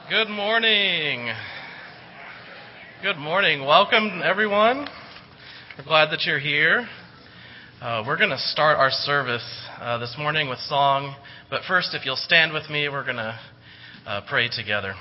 Good morning. Good morning. Welcome, everyone. We're glad that you're here. We're going to start our service this morning with song. But first, if you'll stand with me, we're going to pray together.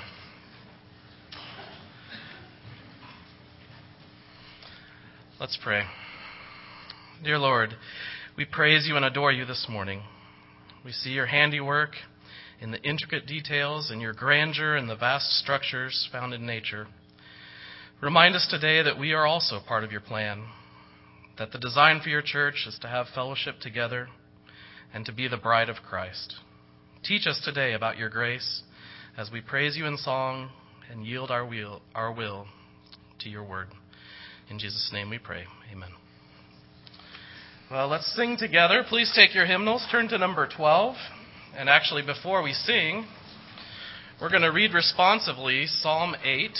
Let's pray. Dear Lord, we praise you and adore you this morning. We see your handiwork in the intricate details and your grandeur in the vast structures found in nature. Remind us today that we are also part of your plan, that the design for your church is to have fellowship together and to be the bride of Christ. Teach us today about your grace as we praise you in song and yield our will to your word. In Jesus' name we pray. Amen. Well, let's sing together. Please take your hymnals. Turn to number 12. And actually, before we sing, we're going to read responsively Psalm 8.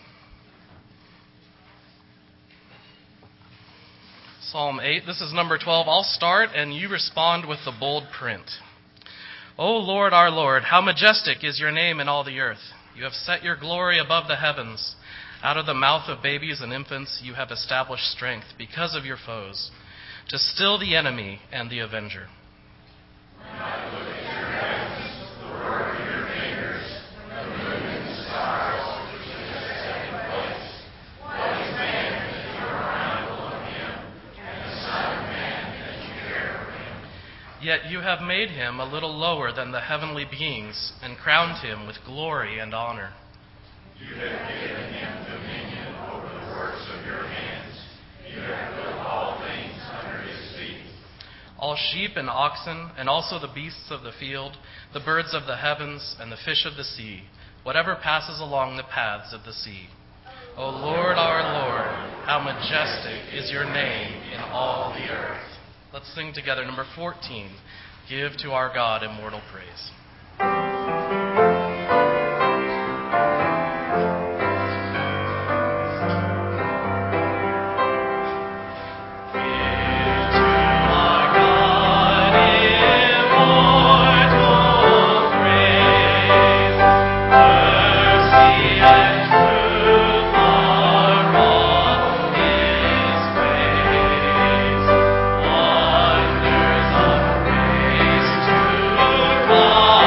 Psalm 8, this is number 12. I'll start, and you respond with the bold print. O Lord, our Lord, how majestic is your name in all the earth. You have set your glory above the heavens. Out of the mouth of babies and infants you have established strength because of your foes, to still the enemy and the avenger. Yet you have made him a little lower than the heavenly beings and crowned him with glory and honor. You have given him dominion over the works of your hands. You have put all things under his feet. All sheep and oxen, and also the beasts of the field, the birds of the heavens, and the fish of the sea, whatever passes along the paths of the sea. O Lord, our Lord, how majestic is your name in all the earth. Let's sing together number 14, Give to Our God Immortal Praise. God.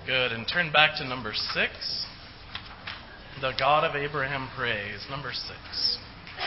Good. And turn back to number 6. The God of Abraham prays. Number 6.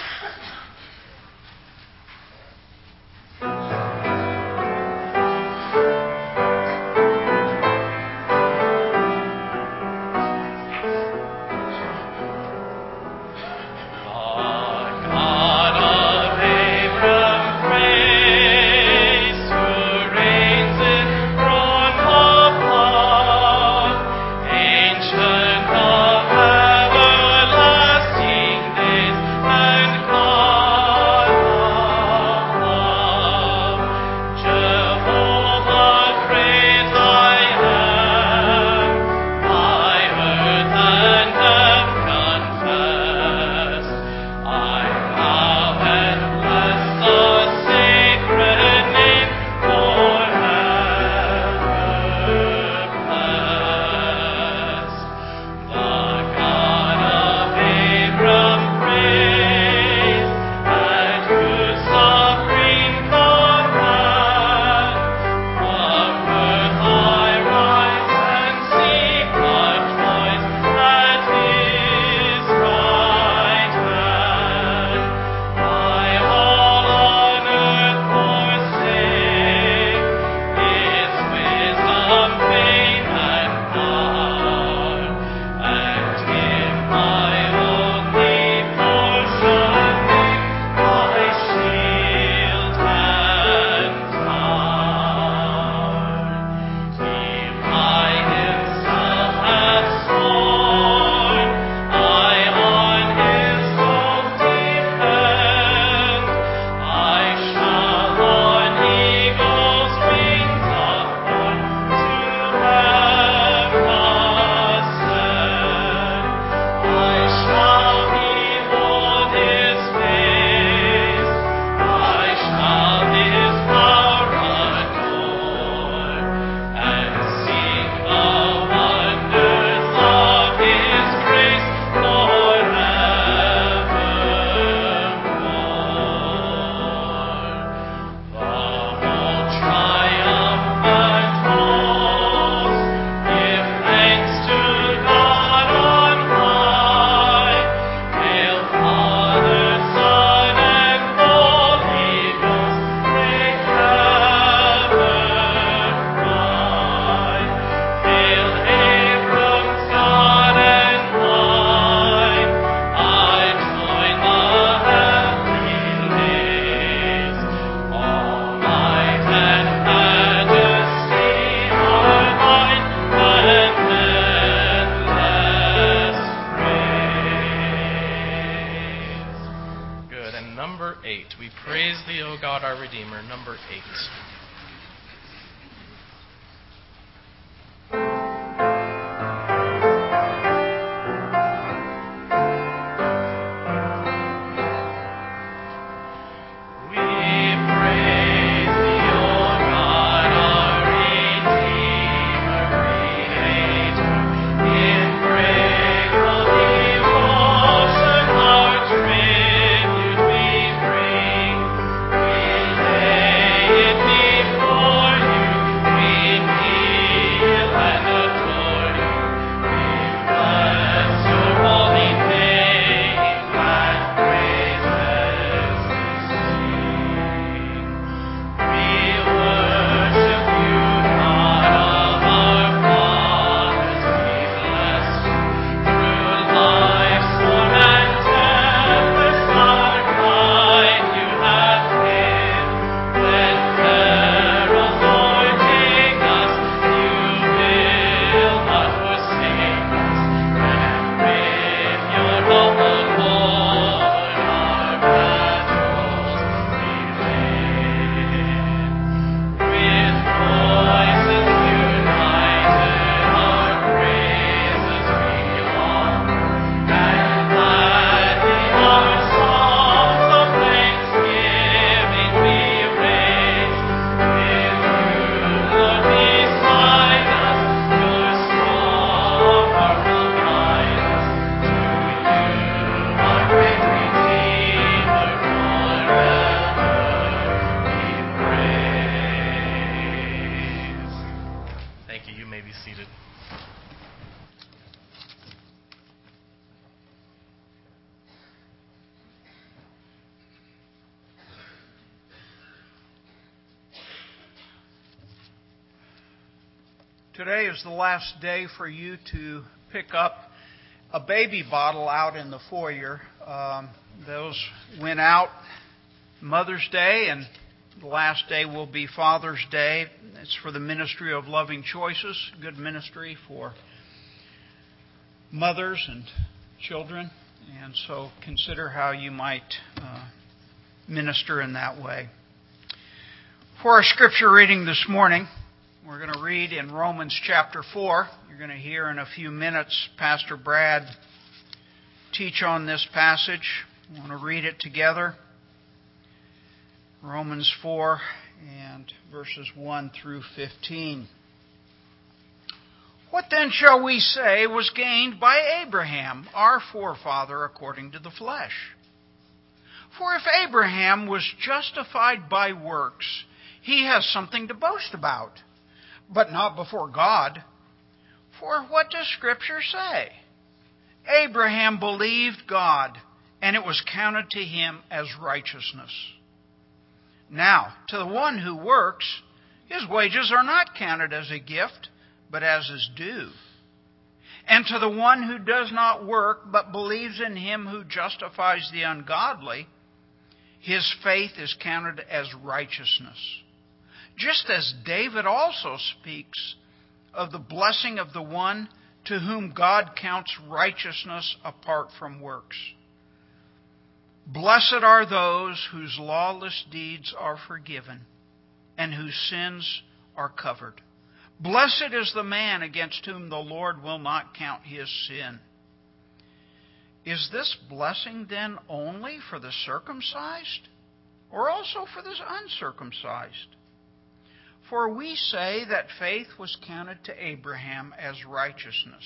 Number 8. We praise thee, O God, our Redeemer. Number 8. It Today is the last day for you to pick up a baby bottle out in the foyer. Those went out Mother's Day, and the last day will be Father's Day. It's for the Ministry of Loving Choices, good ministry for mothers and children. And so consider how you might minister in that way. For our scripture reading this morning, we're going to read in Romans chapter 4. You're going to hear in a few minutes Pastor Brad teach on this passage. I want to read it together. Romans 4 and verses 1 through 15. What then shall we say was gained by Abraham, our forefather according to the flesh? For if Abraham was justified by works, he has something to boast about, but not before God. For what does Scripture say? Abraham believed God, and it was counted to him as righteousness. Now, to the one who works, his wages are not counted as a gift, but as is due. And to the one who does not work, but believes in him who justifies the ungodly, his faith is counted as righteousness. Just as David also speaks of the blessing of the one to whom God counts righteousness apart from works. Blessed are those whose lawless deeds are forgiven and whose sins are covered. Blessed is the man against whom the Lord will not count his sin. Is this blessing then only for the circumcised, or also for the uncircumcised? For we say that faith was counted to Abraham as righteousness.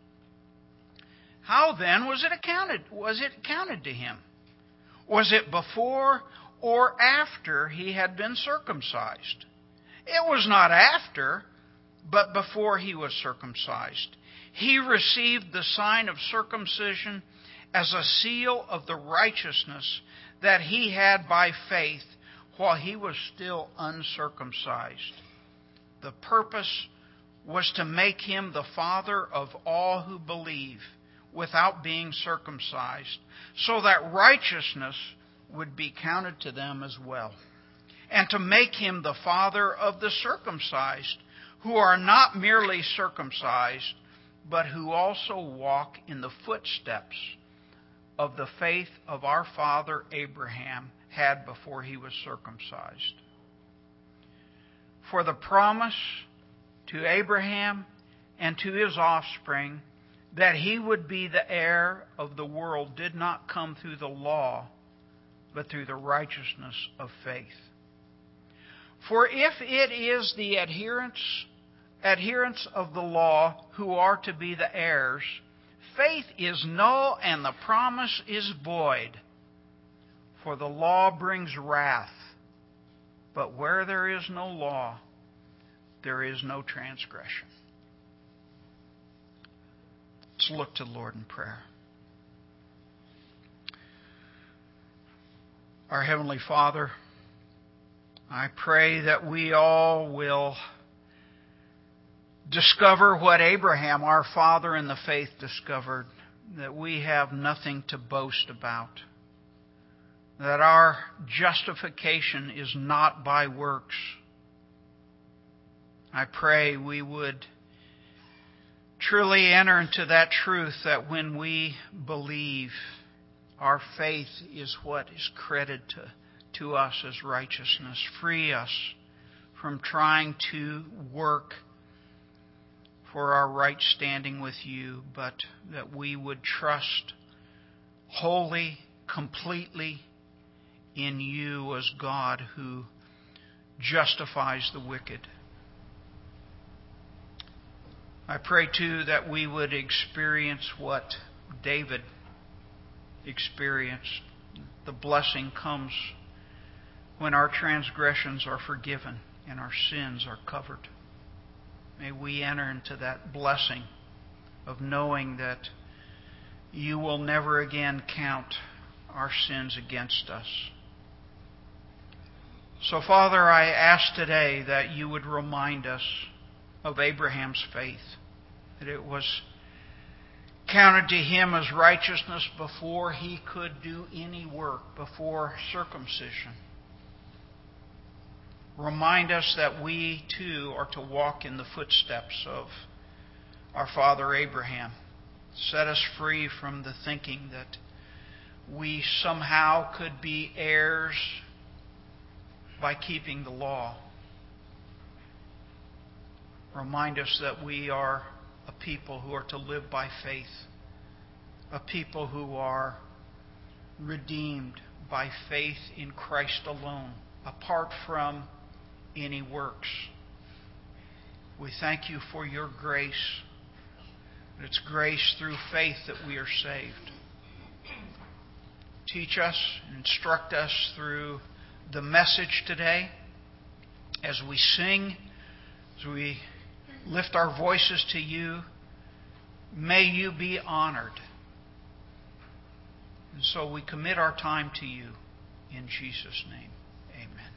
How then was it counted to him? Was it before or after he had been circumcised? It was not after, but before he was circumcised. He received the sign of circumcision as a seal of the righteousness that he had by faith while he was still uncircumcised. The purpose was to make him the father of all who believe without being circumcised, so that righteousness would be counted to them as well, and to make him the father of the circumcised, who are not merely circumcised, but who also walk in the footsteps of the faith of our father Abraham had before he was circumcised. For the promise to Abraham and to his offspring that he would be the heir of the world did not come through the law, but through the righteousness of faith. For if it is the adherents of the law who are to be the heirs, faith is null and the promise is void. For the law brings wrath, but where there is no law, there is no transgression. Let's look to the Lord in prayer. Our Heavenly Father, I pray that we all will discover what Abraham, our father in the faith, discovered, that we have nothing to boast about, that our justification is not by works. I pray we would truly enter into that truth that when we believe, our faith is what is credited to us as righteousness. Free us from trying to work for our right standing with you, but that we would trust wholly, completely in you as God who justifies the wicked. I pray, too, that we would experience what David experienced. The blessing comes when our transgressions are forgiven and our sins are covered. May we enter into that blessing of knowing that you will never again count our sins against us. So, Father, I ask today that you would remind us of Abraham's faith, that it was counted to him as righteousness before he could do any work, before circumcision. Remind us that we too are to walk in the footsteps of our father Abraham. Set us free from the thinking that we somehow could be heirs by keeping the law. Remind us that we are a people who are to live by faith, a people who are redeemed by faith in Christ alone, apart from any works. We thank you for your grace. It's grace through faith that we are saved. Teach us and instruct us through the message today as we sing, as we lift our voices to you. May you be honored. And so we commit our time to you in Jesus' name. Amen.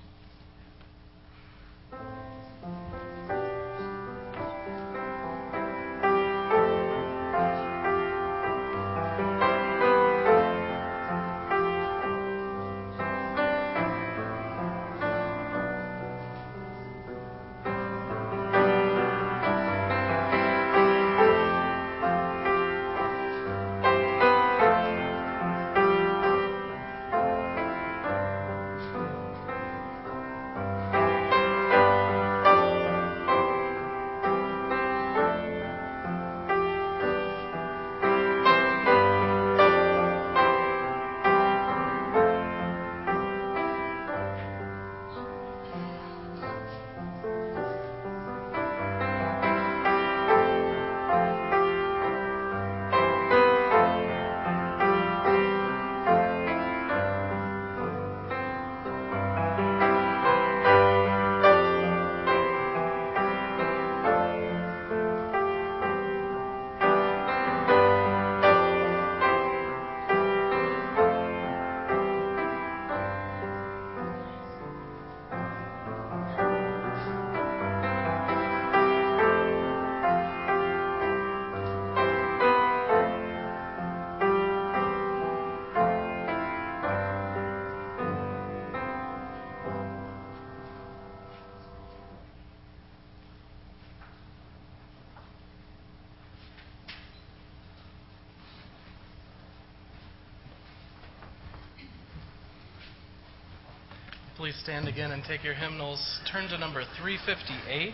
Please stand again and take your hymnals. Turn to number 358.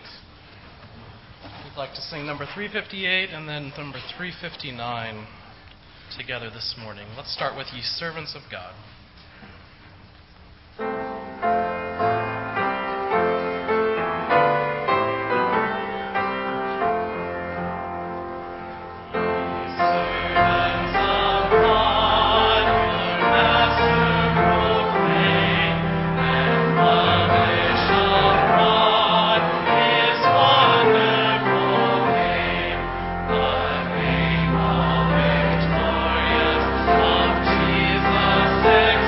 We'd like to sing number 358 and then number 359 together this morning. Let's start with Ye Servants of God. Jesus,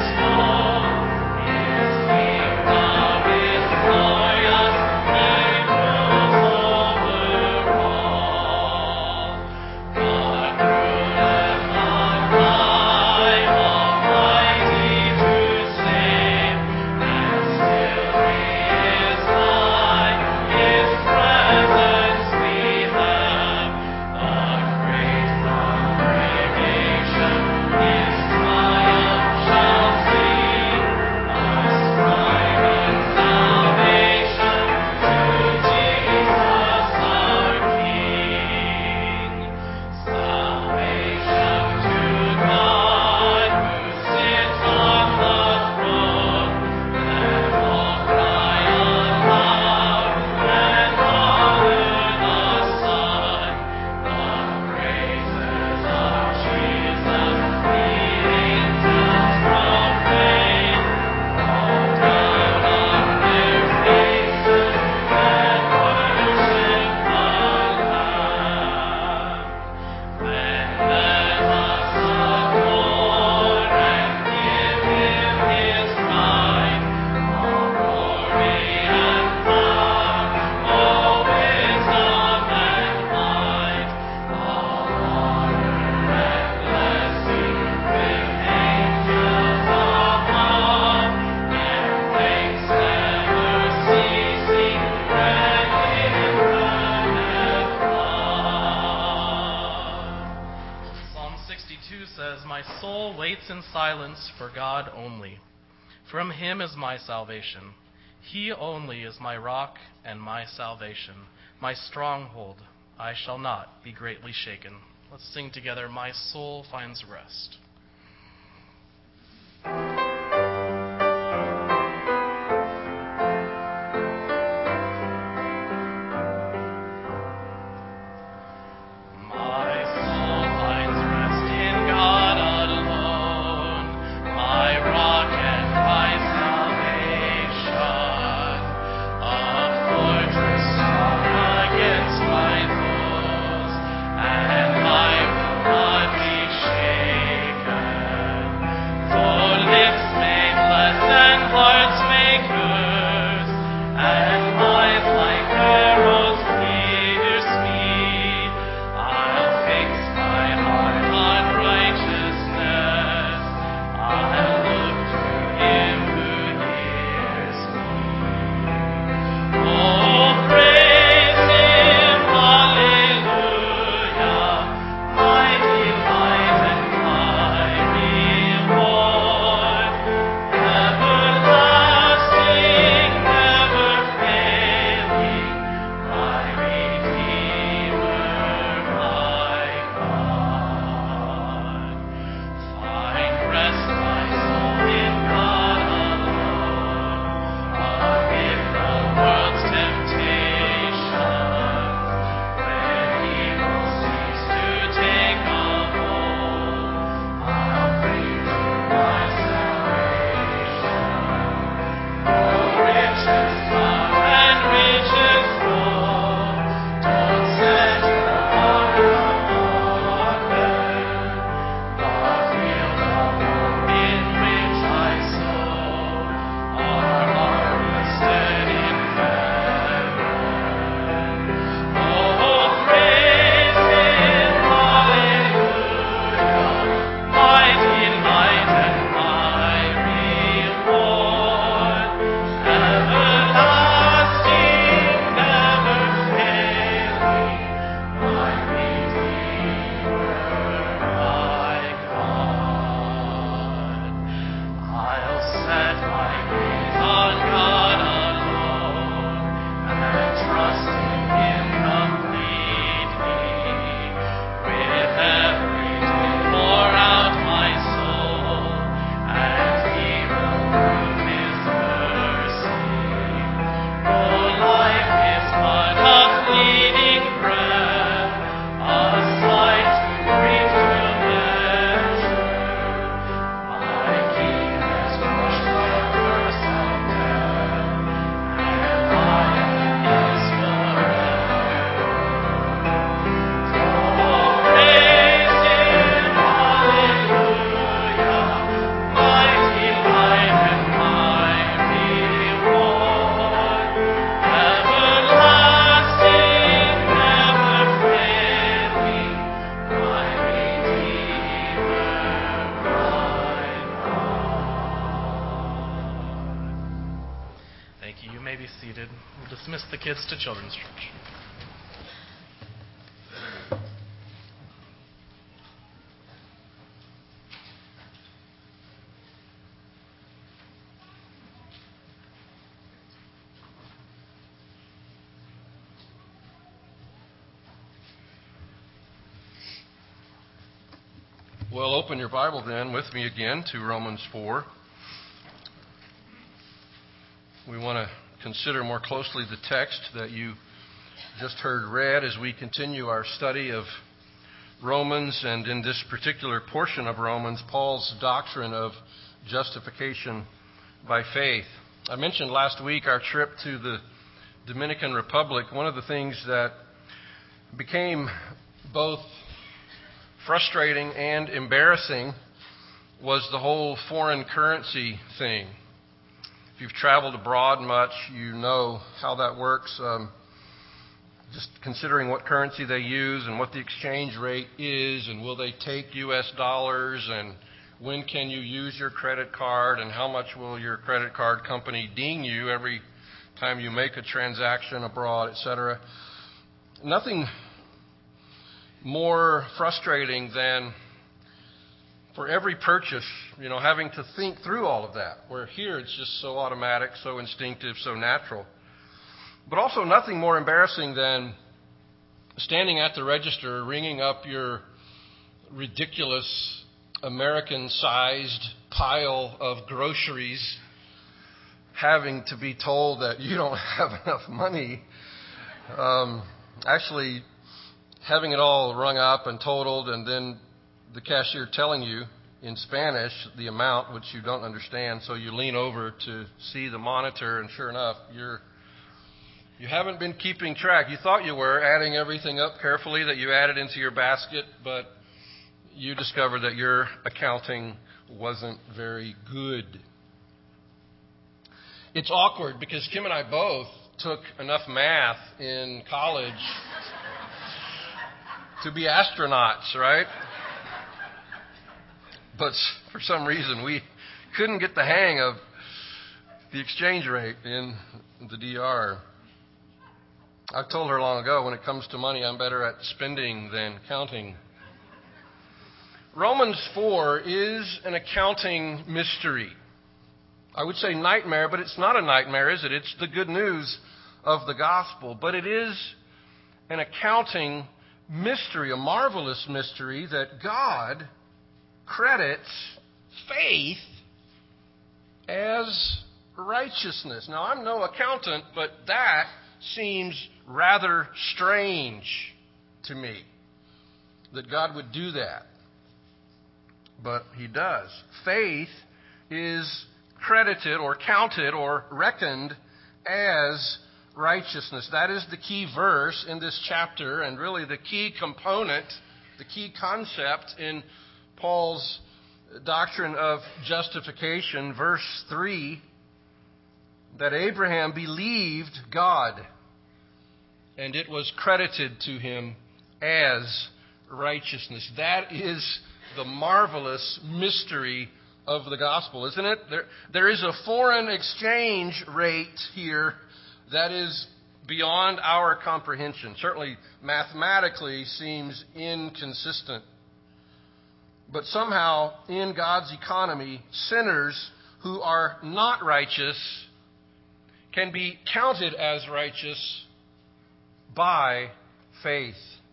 2 says, "My soul waits in silence for God only. From him is my salvation. He only is my rock and my salvation, my stronghold. I shall not be greatly shaken." Let's sing together, "My soul finds rest." Dismiss the kids to Children's Church. Well, open your Bible then with me again to Romans 4. We want to consider more closely the text that you just heard read as we continue our study of Romans, and in this particular portion of Romans, Paul's doctrine of justification by faith. I mentioned last week our trip to the Dominican Republic. One of the things that became both frustrating and embarrassing was the whole foreign currency thing. If you've traveled abroad much, you know how that works. Just considering what currency they use and what the exchange rate is, and will they take U.S. dollars, and when can you use your credit card, and how much will your credit card company ding you every time you make a transaction abroad, etc. Nothing more frustrating than for every purchase, having to think through all of that, where here it's just so automatic, so instinctive, so natural. But also nothing more embarrassing than standing at the register, ringing up your ridiculous American-sized pile of groceries, having to be told that you don't have enough money, actually having it all rung up and totaled, and then the cashier telling you in Spanish the amount which you don't understand, so you lean over to see the monitor, and sure enough, you haven't been keeping track. You thought you were adding everything up carefully that you added into your basket, but you discovered that your accounting wasn't very good. It's awkward because Kim and I both took enough math in college to be astronauts, right? But for some reason, we couldn't get the hang of the exchange rate in the DR. I told her long ago, when it comes to money, I'm better at spending than counting. Romans 4 is an accounting mystery. I would say nightmare, but it's not a nightmare, is it? It's the good news of the gospel. But it is an accounting mystery, a marvelous mystery, that God credits faith as righteousness. Now, I'm no accountant, but that seems rather strange to me, that God would do that. But He does. Faith is credited or counted or reckoned as righteousness. That is the key verse in this chapter, and really the key component, the key concept in Paul's doctrine of justification. Verse 3, that Abraham believed God, and it was credited to him as righteousness. That is the marvelous mystery of the gospel, isn't it? There is a foreign exchange rate here that is beyond our comprehension. Certainly mathematically seems inconsistent. But somehow in God's economy, sinners who are not righteous can be counted as righteous by faith.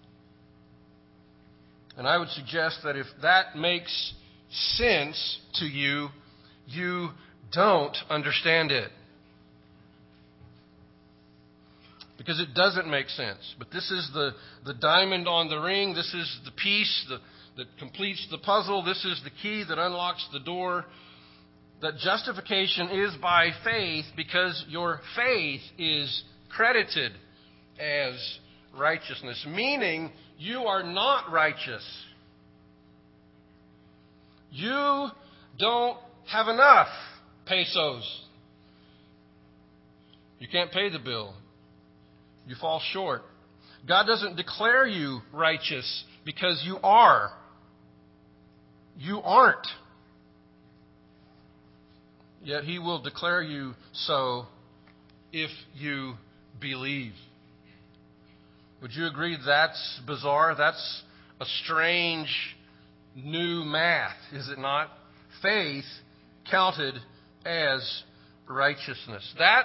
And I would suggest that if that makes sense to you, you don't understand it. Because it doesn't make sense. But this is the diamond on the ring. This is the piece that completes the puzzle. This is the key that unlocks the door. That justification is by faith because your faith is credited as righteousness. Meaning, you are not righteous. You don't have enough pesos. You can't pay the bill. You fall short. God doesn't declare you righteous because you are. You aren't. Yet He will declare you so if you believe. Would you agree that's bizarre? That's a strange new math, is it not? Faith counted as righteousness. That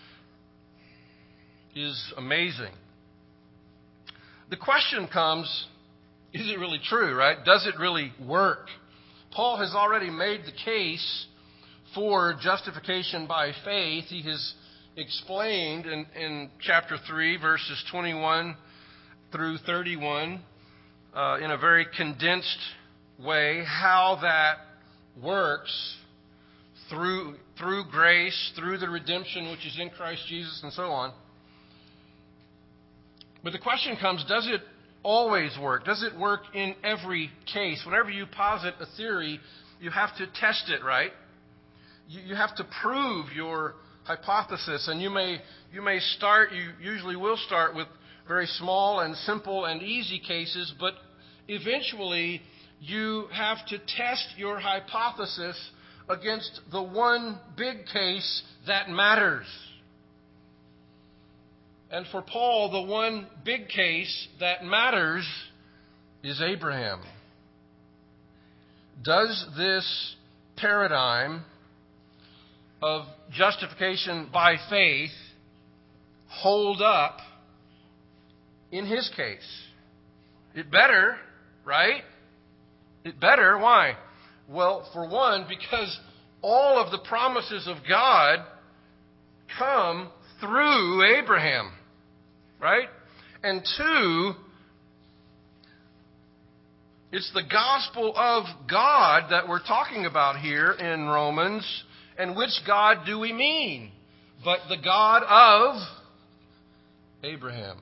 is amazing. The question comes, is it really true, right? Does it really work? Paul has already made the case for justification by faith. He has explained in chapter 3, verses 21 through 31, in a very condensed way, how that works through grace, through the redemption which is in Christ Jesus, and so on. But the question comes, does it always work? Does it work in every case? Whenever you posit a theory, you have to test it, right? You have to prove your hypothesis, and you usually will start with very small and simple and easy cases, but eventually you have to test your hypothesis against the one big case that matters. And for Paul, the one big case that matters is Abraham. does this paradigm of justification by faith hold up in his case? It better, right? It better. Why? Well, for one, because all of the promises of God come through Abraham, right? And two, it's the gospel of God that we're talking about here in Romans. And which God do we mean? But the God of Abraham.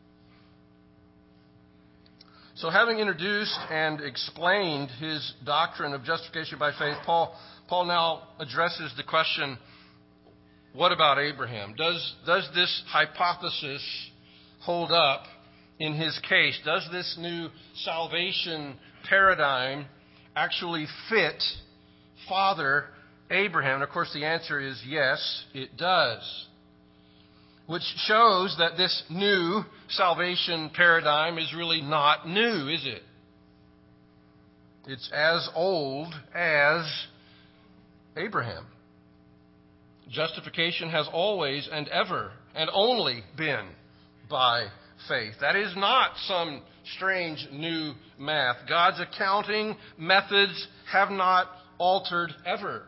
So having introduced and explained his doctrine of justification by faith, Paul now addresses the question, what about Abraham? Does this hypothesis hold up in his case? Does this new salvation paradigm actually fit Father Abraham? And of course the answer is yes, it does. Which shows that this new salvation paradigm is really not new, is it? It's as old as Abraham. Justification has always and ever and only been by faith. That is not some strange new math. God's accounting methods have not altered ever.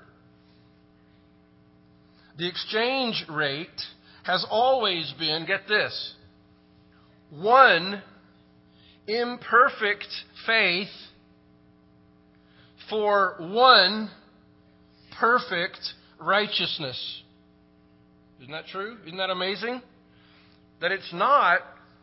The exchange rate has always been, get this, one imperfect faith for one perfect righteousness. Isn't that true? Isn't that amazing? That it's not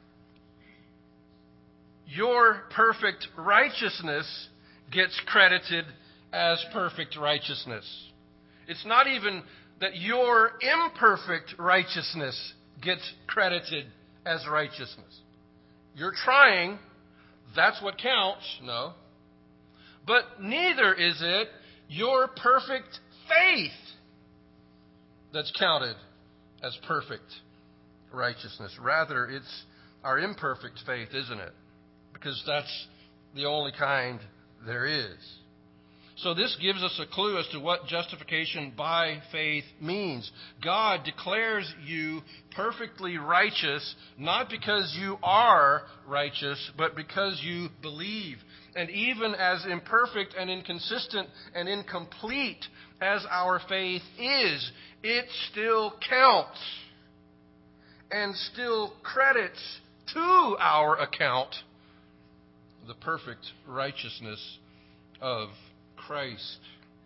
your perfect righteousness gets credited as perfect righteousness. It's not even that your imperfect righteousness gets credited as righteousness. You're trying, that's what counts. No. But neither is it your perfect faith that's counted as perfect righteousness. Rather, it's our imperfect faith, isn't it? Because that's the only kind there is. So this gives us a clue as to what justification by faith means. God declares you perfectly righteous, not because you are righteous, but because you believe. And even as imperfect and inconsistent and incomplete as our faith is, it still counts and still credits to our account the perfect righteousness of Christ.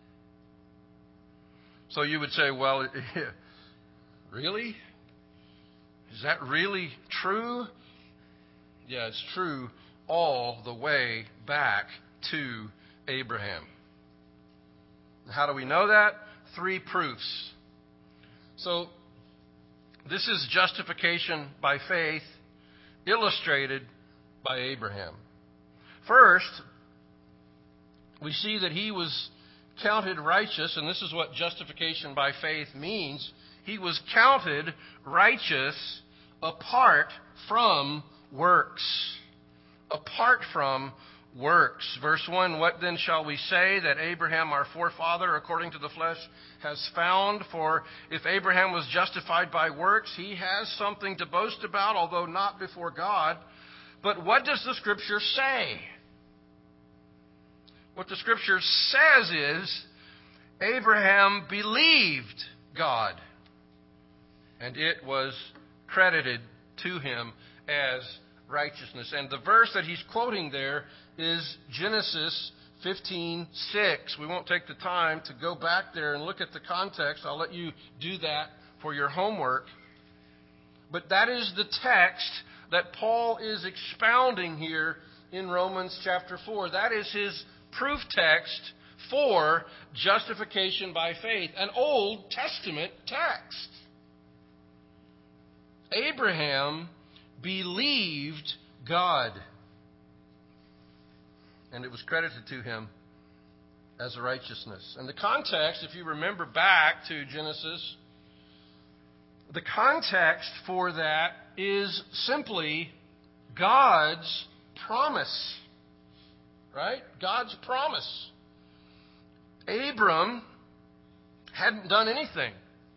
So you would say, well, really? Is that really true? Yeah, it's true all the way back to Abraham. How do we know that? 3 proofs. So this is justification by faith illustrated by Abraham. First, we see that he was counted righteous, and this is what justification by faith means. He was counted righteous apart from works. Apart from works. Verse 1, what then shall we say that Abraham, our forefather, according to the flesh, has found? For if Abraham was justified by works, he has something to boast about, although not before God. But what does the Scripture say? What the Scripture says is, Abraham believed God, and it was credited to him as righteousness. And the verse that he's quoting there is Genesis 15:6. We won't take the time to go back there and look at the context. I'll let you do that for your homework. But that is the text that Paul is expounding here in Romans chapter 4. That is his proof text for justification by faith, an Old Testament text. Abraham believed God, and it was credited to him as righteousness. And the context, if you remember back to Genesis, the context for that is simply God's promise. Right? God's promise. Abram hadn't done anything.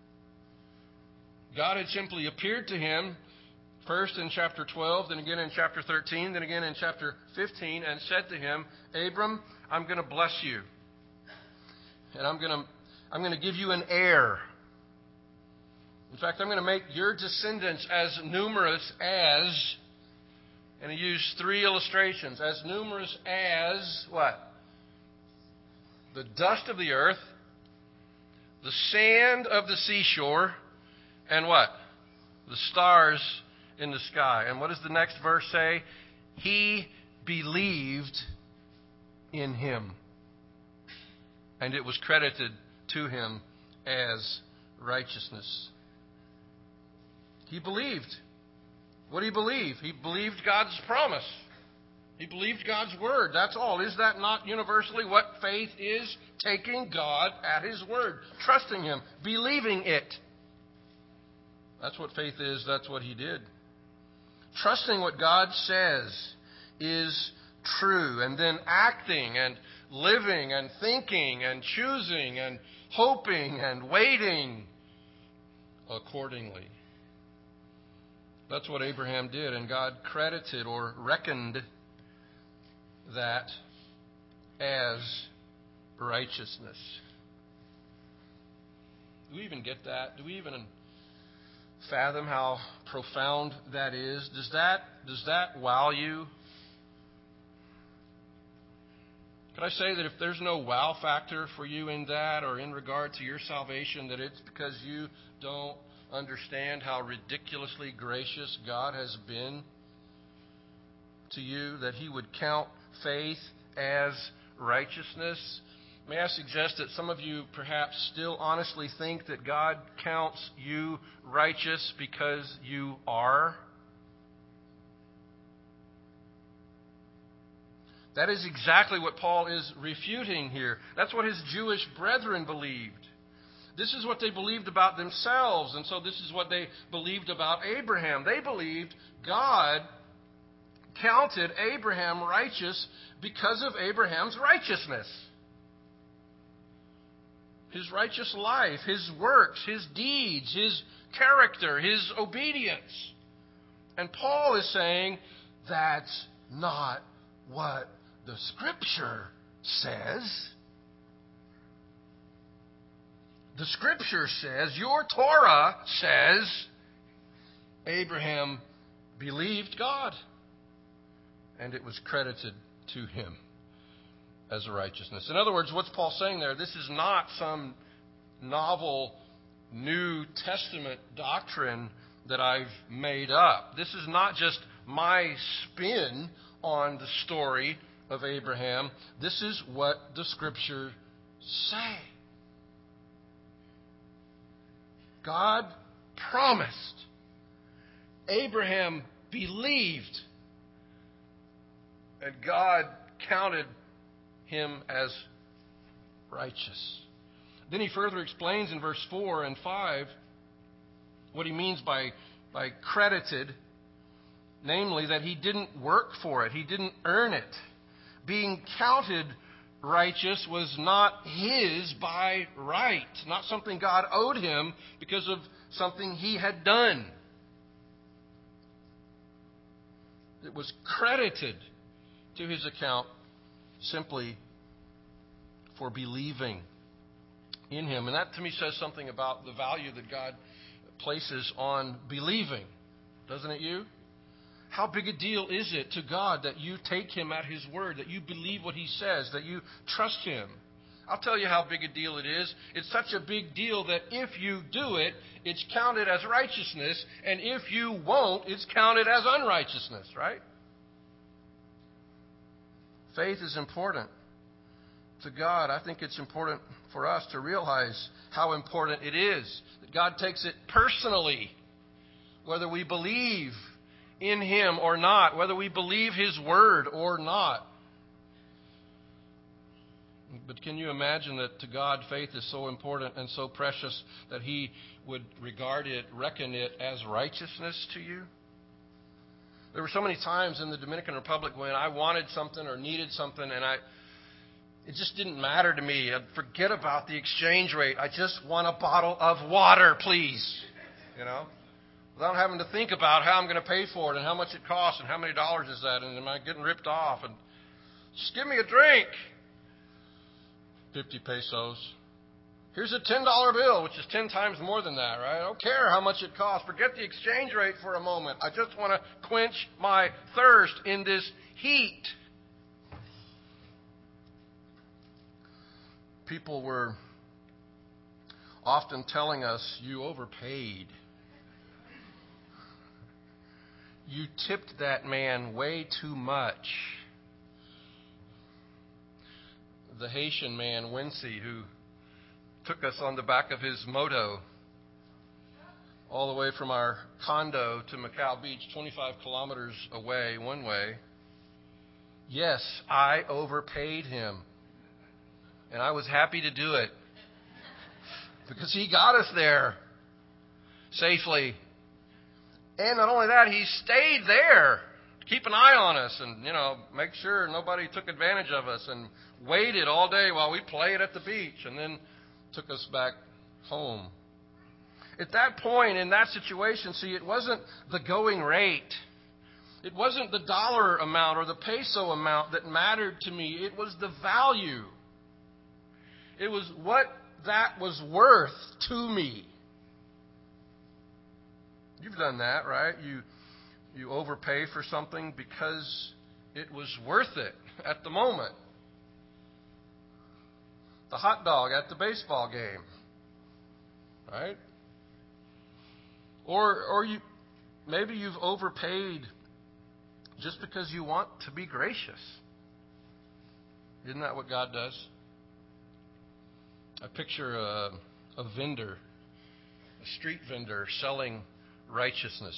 God had simply appeared to him first in chapter 12, then again in chapter 13, then again in chapter 15, and said to him, Abram, I'm going to bless you. And I'm going to give you an heir. In fact, I'm going to make your descendants as numerous as, and he used 3 illustrations, as numerous as what? The dust of the earth, the sand of the seashore, and what? The stars in the sky. And what does the next verse say? He believed in him, and it was credited to him as righteousness. He believed. What did he believe? He believed God's promise. He believed God's word. That's all. Is that not universally what faith is? Taking God at his word, trusting him, believing it. That's what faith is. That's what he did. Trusting what God says is true, and then acting and living and thinking and choosing and hoping and waiting accordingly. That's what Abraham did, and God credited or reckoned that as righteousness. Do we even get that? Do we even fathom how profound that is? Does that wow you? Could I say that if there's no wow factor for you in that or in regard to your salvation, that it's because you don't understand how ridiculously gracious God has been to you, that he would count faith as righteousness? May I suggest that some of you perhaps still honestly think that God counts you righteous because you are? That is exactly what Paul is refuting here. That's what his Jewish brethren believed. This is what they believed about themselves, and so this is what they believed about Abraham. They believed God counted Abraham righteous because of Abraham's righteousness. His righteous life, his works, his deeds, his character, his obedience. And Paul is saying, that's not what the Scripture says. The Scripture says, your Torah says, Abraham believed God, and it was credited to him as a righteousness. In other words, what's Paul saying there? This is not some novel New Testament doctrine that I've made up. This is not just my spin on the story of Abraham. This is what the Scriptures say. God promised. Abraham believed. And God counted him as righteous. Then he further explains in verse 4 and 5 what he means by credited, namely that he didn't work for it, he didn't earn it. Being counted righteous was not his by right, not something God owed him because of something he had done. It was credited to his account simply for believing in him. And that to me says something about the value that God places on believing. Doesn't it you? How big a deal is it to God that you take him at his word, that you believe what he says, that you trust him? I'll tell you how big a deal it is. It's such a big deal that if you do it, it's counted as righteousness, and if you won't, it's counted as unrighteousness, right? Faith is important to God. I think it's important for us to realize how important it is that God takes it personally, whether we believe in him or not, whether we believe his word or not. But can you imagine that to God faith is so important and so precious that he would reckon it as righteousness to you? There were so many times in the Dominican Republic when I wanted something or needed something, and It just didn't matter to me. I'd forget about the exchange rate. I just want a bottle of water, please. You know? Without having to think about how I'm going to pay for it and how much it costs and how many dollars is that and am I getting ripped off. And just give me a drink. 50 pesos. Here's a $10 bill, which is 10 times more than that, right? I don't care how much it costs. Forget the exchange rate for a moment. I just want to quench my thirst in this heat. People were often telling us, you overpaid. You tipped that man way too much. The Haitian man, Wincy, who took us on the back of his moto all the way from our condo to Macau Beach, 25 kilometers away, one way. Yes, I overpaid him. And I was happy to do it because he got us there safely. And not only that, he stayed there to keep an eye on us and, make sure nobody took advantage of us and waited all day while we played at the beach and then took us back home. At that point, in that situation, see, it wasn't the going rate. It wasn't the dollar amount or the peso amount that mattered to me. It was the value. It was what that was worth to me. You've done that, right? You overpay for something because it was worth it at the moment. The hot dog at the baseball game, right? Or maybe you've overpaid just because you want to be gracious. Isn't that what God does? I picture a vendor, a street vendor selling righteousness.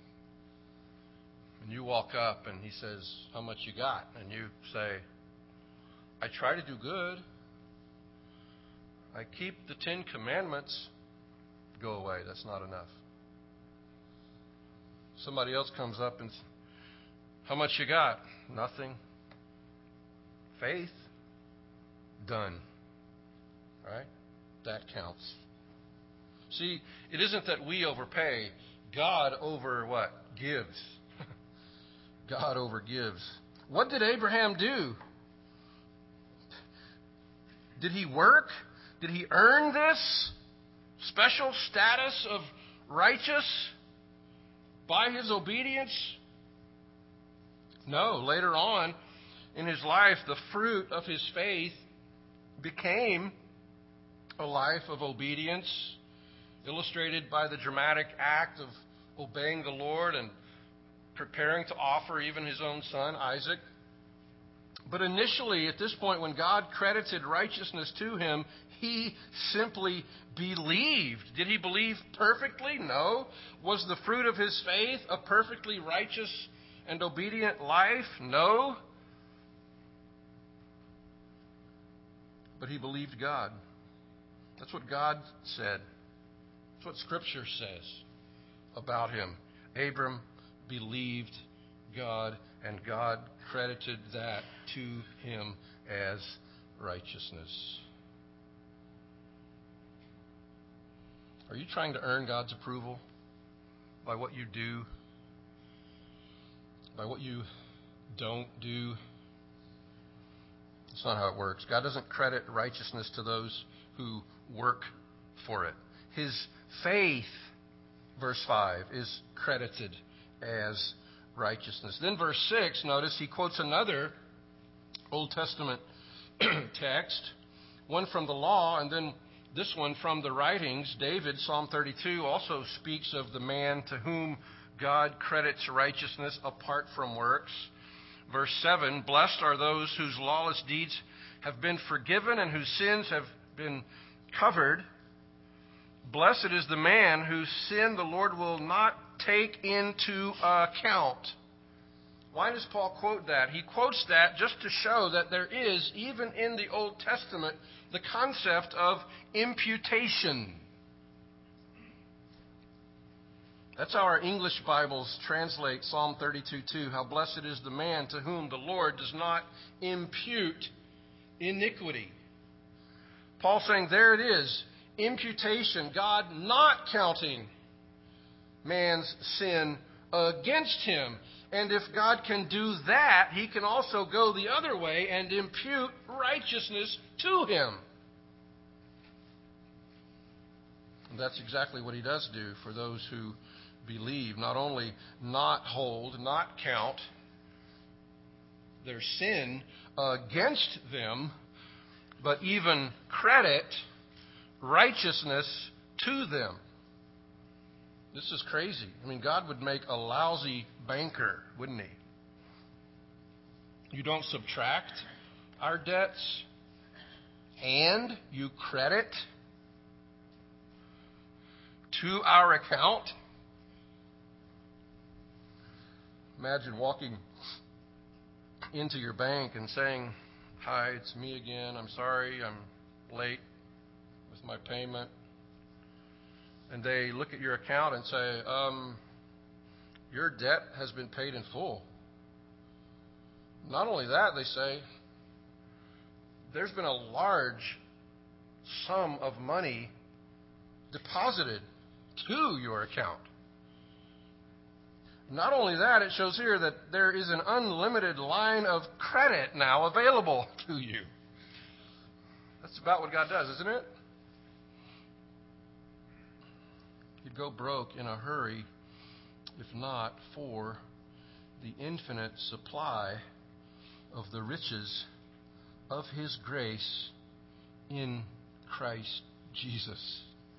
And you walk up and he says, how much you got? And you say, I try to do good. I keep the 10 Commandments. Go away. That's not enough. Somebody else comes up and says, how much you got? Nothing. Faith? Done. Right? That counts. See, it isn't that we overpay. God over what? Gives. God overgives. What did Abraham do? Did he work? Did he earn this special status of righteous by his obedience? No. Later on in his life, the fruit of his faith became a life of obedience, illustrated by the dramatic act of obeying the Lord and preparing to offer even his own son, Isaac. But initially, at this point, when God credited righteousness to him, he simply believed. Did he believe perfectly? No. Was the fruit of his faith a perfectly righteous and obedient life? No. But he believed God. That's what God said. That's what Scripture says about him. Abram believed God, and God credited that to him as righteousness. Are you trying to earn God's approval by what you do? By what you don't do? That's not how it works. God doesn't credit righteousness to those who work for it. His faith, verse 5, is credited as righteousness. Then verse 6, notice he quotes another Old Testament text, one from the law, and then this one from the writings. David, Psalm 32, also speaks of the man to whom God credits righteousness apart from works. Verse 7, blessed are those whose lawless deeds have been forgiven and whose sins have been covered. Blessed is the man whose sin the Lord will not take into account. Why does Paul quote that? He quotes that just to show that there is, even in the Old Testament, the concept of imputation. That's how our English Bibles translate Psalm 32:2. How blessed is the man to whom the Lord does not impute iniquity. Paul's saying there it is, imputation, God not counting man's sin against him. And if God can do that, he can also go the other way and impute righteousness to him. And that's exactly what he does do for those who believe. Not only not hold, not count their sin against them, but even credit righteousness to them. This is crazy. I mean, God would make a lousy banker, wouldn't he? You don't subtract our debts, and you credit to our account. Imagine walking into your bank and saying, "Hi, it's me again. I'm sorry, I'm late with my payment." And they look at your account and say, your debt has been paid in full. Not only that, they say, there's been a large sum of money deposited to your account. Not only that, it shows here that there is an unlimited line of credit now available to you. That's about what God does, isn't it? You'd go broke in a hurry if not for the infinite supply of the riches of His grace in Christ Jesus.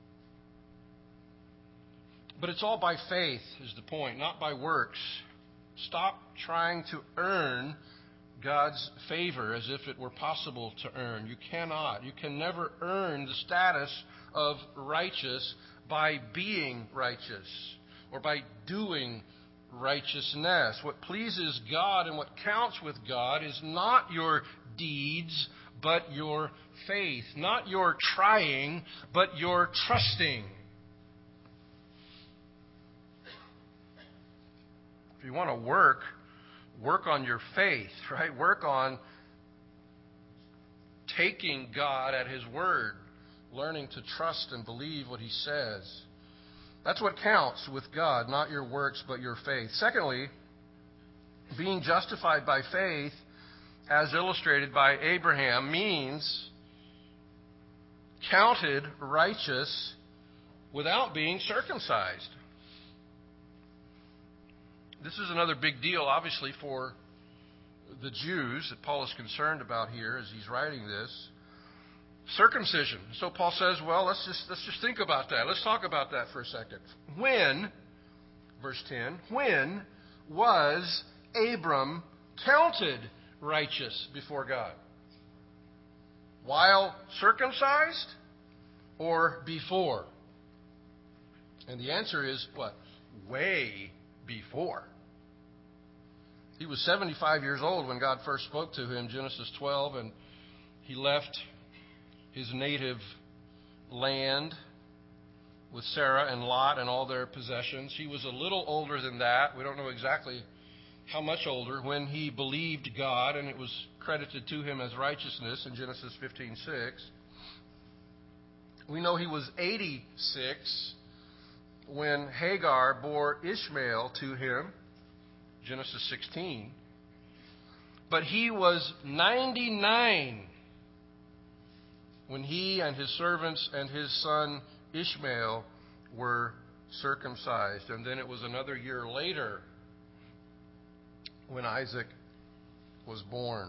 But it's all by faith, is the point, not by works. Stop trying to earn God's favor as if it were possible to earn. You cannot. You can never earn the status of righteous by being righteous or by doing righteousness. What pleases God and what counts with God is not your deeds, but your faith. Not your trying, but your trusting. If you want to work on your faith, right? Work on taking God at His word, learning to trust and believe what He says. That's what counts with God, not your works, but your faith. Secondly, being justified by faith, as illustrated by Abraham, means counted righteous without being circumcised. This is another big deal, obviously, for the Jews that Paul is concerned about here as he's writing this. Circumcision. So Paul says, well, let's just think about that. Let's talk about that for a second. When, verse 10, when was Abram counted righteous before God? While circumcised or before? And the answer is what? Way before. He was 75 years old when God first spoke to him, Genesis 12, and he left his native land with Sarah and Lot and all their possessions. He was a little older than that. We don't know exactly how much older when he believed God, and it was credited to him as righteousness in Genesis 15:6. We know he was 86 when Hagar bore Ishmael to him, Genesis 16. But he was 99 when he and his servants and his son Ishmael were circumcised. And then it was another year later when Isaac was born.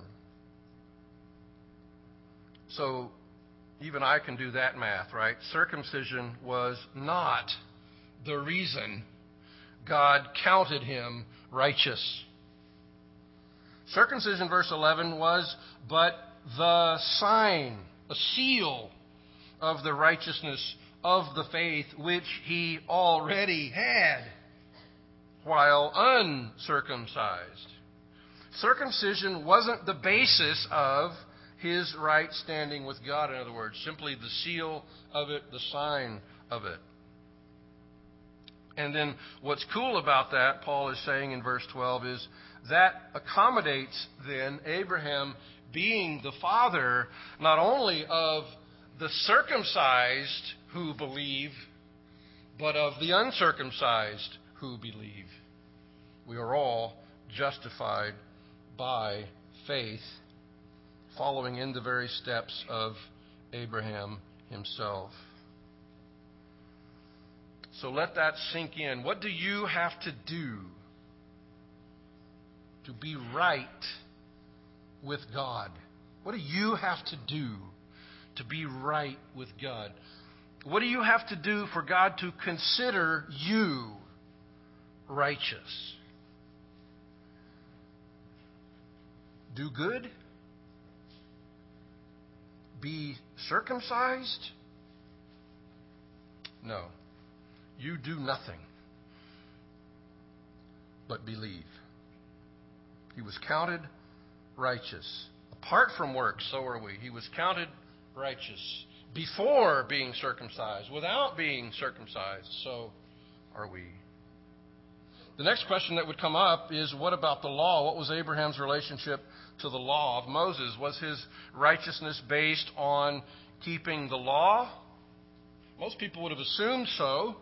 So even I can do that math, right? Circumcision was not the reason God counted him righteous. Circumcision, verse 11, was but the sign, a seal of the righteousness of the faith which he already had while uncircumcised. Circumcision wasn't the basis of his right standing with God, in other words, simply the seal of it, the sign of it. And then what's cool about that, Paul is saying in verse 12, is that accommodates then Abraham being the father not only of the circumcised who believe, but of the uncircumcised who believe. We are all justified by faith, following in the very steps of Abraham himself. So let that sink in. What do you have to do to be right with God? What do you have to do to be right with God? What do you have to do for God to consider you righteous? Do good? Be circumcised? No. You do nothing but believe. He was counted righteous. Apart from works, so are we. He was counted righteous before being circumcised. Without being circumcised, so are we. The next question that would come up is, what about the law? What was Abraham's relationship to the law of Moses? Was his righteousness based on keeping the law? Most people would have assumed so.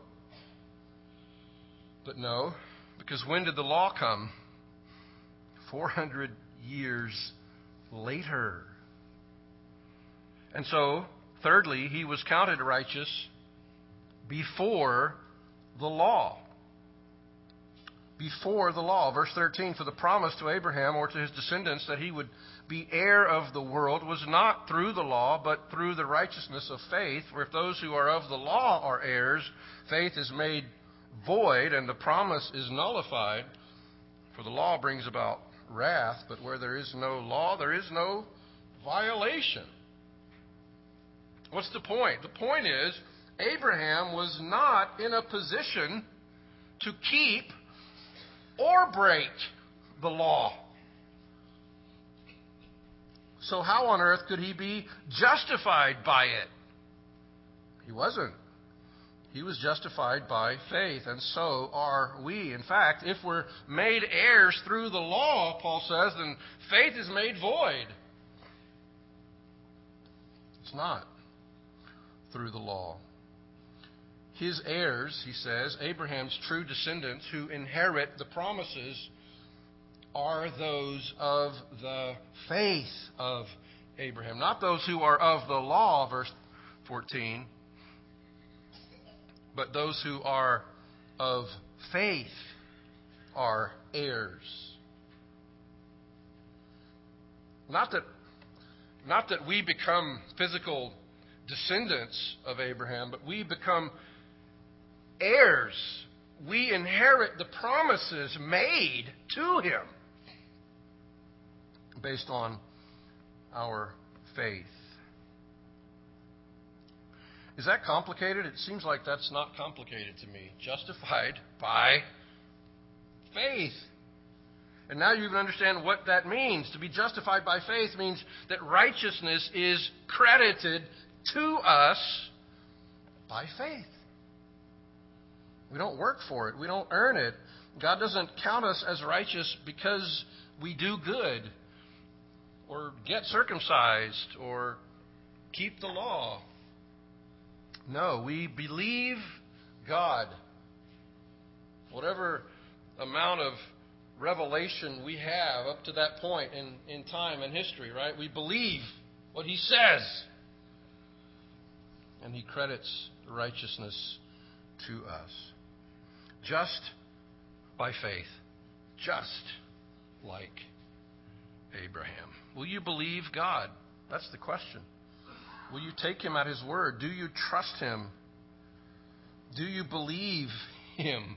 But no, because when did the law come? 400 years later. And so, thirdly, he was counted righteous before the law. Before the law. Verse 13, for the promise to Abraham or to his descendants that he would be heir of the world was not through the law, but through the righteousness of faith. For if those who are of the law are heirs, faith is made void and the promise is nullified. For the law brings about wrath, but where there is no law, there is no violation. What's the point? The point is, Abraham was not in a position to keep or break the law. So how on earth could he be justified by it? He wasn't. He was justified by faith, and so are we. In fact, if we're made heirs through the law, Paul says, then faith is made void. It's not through the law. His heirs, he says, Abraham's true descendants who inherit the promises, are those of the faith of Abraham. Not those who are of the law, verse 14, but those who are of faith are heirs. Not that we become physical descendants of Abraham, but we become heirs. We inherit the promises made to him based on our faith. Is that complicated? It seems like that's not complicated to me. Justified by faith. And now you can understand what that means. To be justified by faith means that righteousness is credited to us by faith. We don't work for it. We don't earn it. God doesn't count us as righteous because we do good or get circumcised or keep the law. No, we believe God. Whatever amount of revelation we have up to that point in time and history, right? We believe what He says. And He credits righteousness to us. Just by faith. Just like Abraham. Will you believe God? That's the question. Will you take Him at His word? Do you trust Him? Do you believe Him?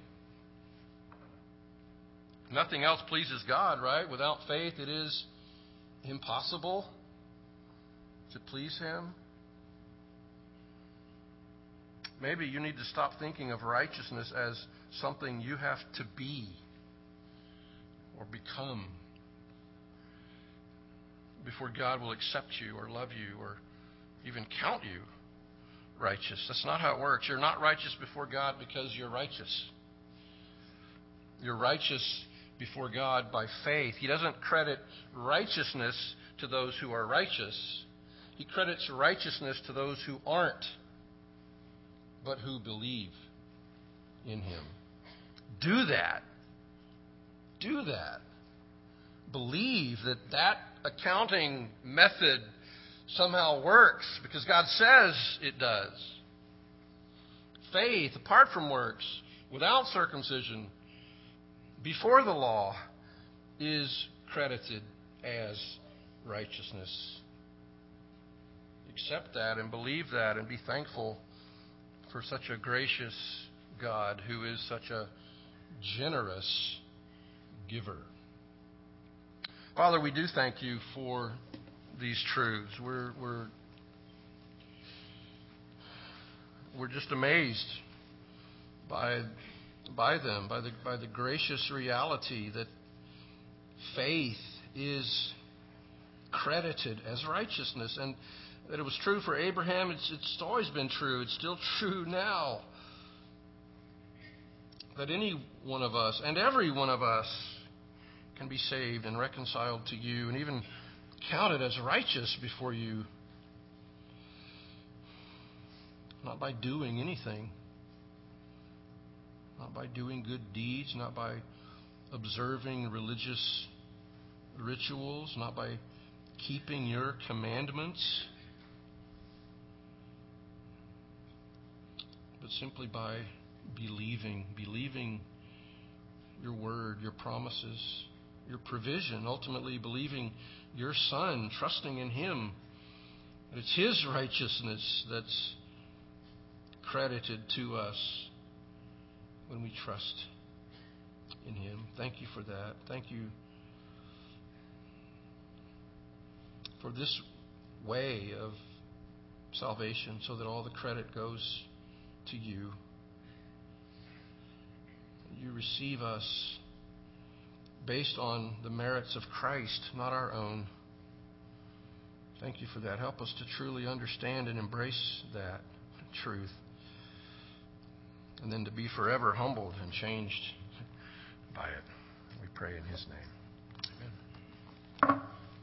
Nothing else pleases God, right? Without faith, it is impossible to please Him. Maybe you need to stop thinking of righteousness as something you have to be or become before God will accept you or love you or even count you righteous. That's not how it works. You're not righteous before God because you're righteous. You're righteous before God by faith. He doesn't credit righteousness to those who are righteous. He credits righteousness to those who aren't, but who believe in Him. Do that. Do that. Believe that accounting method somehow works because God says it does. Faith, apart from works, without circumcision, before the law, is credited as righteousness. Accept that and believe that and be thankful for such a gracious God who is such a generous giver. Father, we do thank you for these truths. We're just amazed by them, by the gracious reality that faith is credited as righteousness, and that it was true for Abraham. It's always been true. It's still true now. That any one of us and every one of us can be saved and reconciled to you and even counted as righteous before you. Not by doing anything. Not by doing good deeds. Not by observing religious rituals. Not by keeping your commandments. But simply by believing your word, your promises, your provision, ultimately believing your Son, trusting in Him. That it's His righteousness that's credited to us when we trust in Him. Thank you for that. Thank you for this way of salvation so that all the credit goes to you. You receive us based on the merits of Christ, not our own. Thank you for that. Help us to truly understand and embrace that truth, and then to be forever humbled and changed by it. We pray in His name. Amen.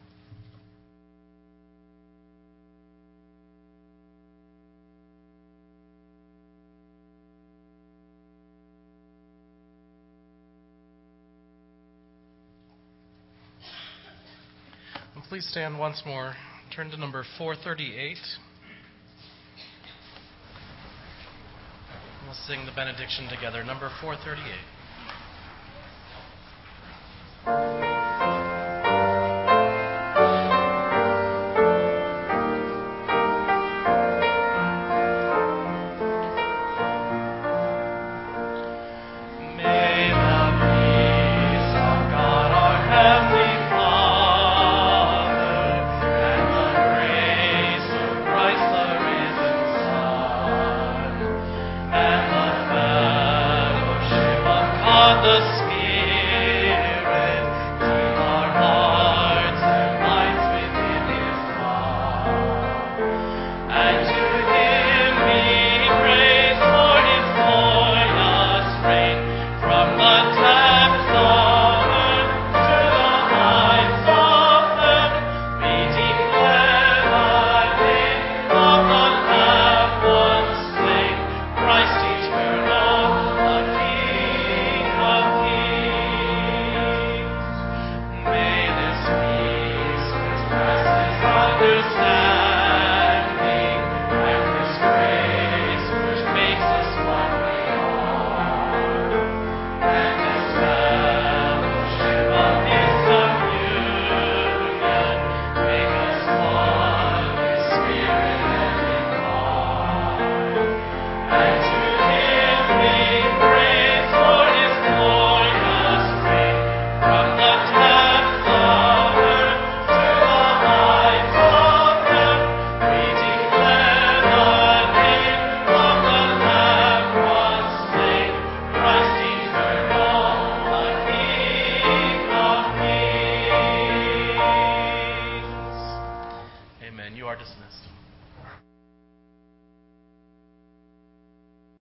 Please stand once more. Turn to number 438. We'll sing the benediction together. Number 438.